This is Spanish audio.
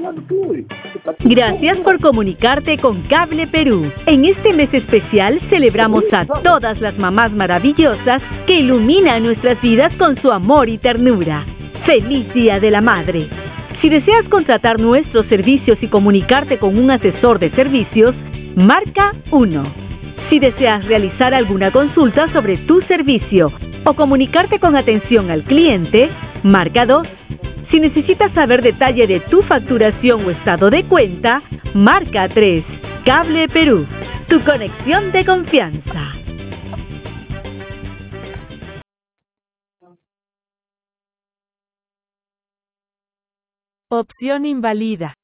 Gracias por comunicarte con Cable Perú. En este mes especial celebramos a todas las mamás maravillosas que iluminan nuestras vidas con su amor y ternura. ¡Feliz Día de la Madre! Si deseas contratar nuestros servicios y comunicarte con un asesor de servicios, marca 1. Si deseas realizar alguna consulta sobre tu servicio o comunicarte con atención al cliente, marca 2. Si necesitas saber detalle de tu facturación o estado de cuenta, marca 3. Cable Perú, tu conexión de confianza. Opción invalida.